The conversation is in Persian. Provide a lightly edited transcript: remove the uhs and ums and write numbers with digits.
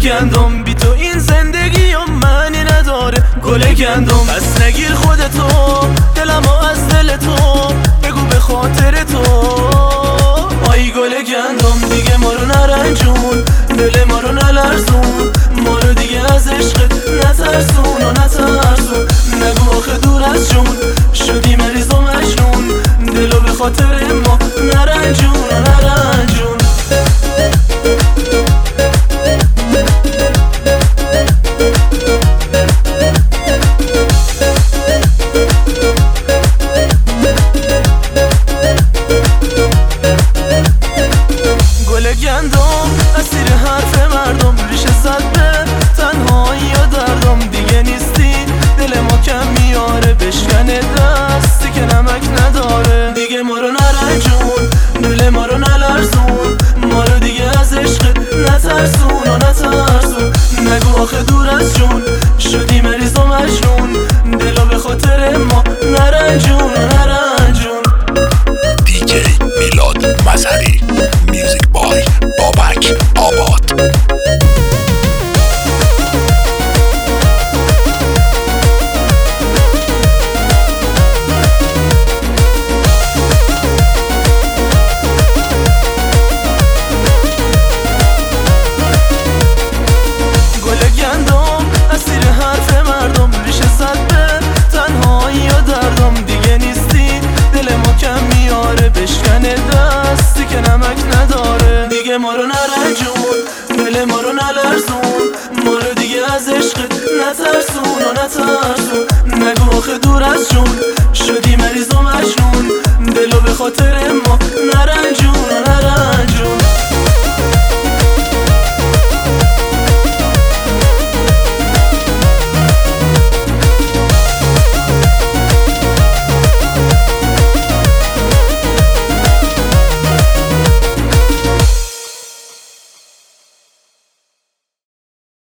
گندم بی تو این زندگی و معنی نداره گل گندم. پس نگیر خودتو دلمو از دل تو بگو به خاطر تو. آی گل گندم دیگه ما رو نرنجون، دل ما رو نلرزون، ما رو دیگه از عشقت نترسون و نترسون. نگو آخه دور از جون شدی مریض و مجنون، دلو به خاطر ما نرنجون و نرنجون. گل گندم اسیر حرف مردم، ریشه زد به تنهایی و دردم. دیگه نیستی دل ما کم میاره بشکنه دستی که نمک نداره. دیگه ما رو نرنجون دل ما رو نلرزون، ما رو دیگه از عشقت نترسون و نترسون. نگو آخه دور از جون شدی مریض و مجنون، دلو به خاطر ما نرنجون و نرنجون. دیجی میلاد مظهری، میوزیک بای بابک آباد. بشکنه دستی که نمک نداره. دیگه ما رو نرنجون دل ما رو نلرزون، ما رو دیگه از عشقت نترسون و نترسون. نگو آخه دور از جون شدی مریض و مجنون، دلو به خاطر ما نرنجون.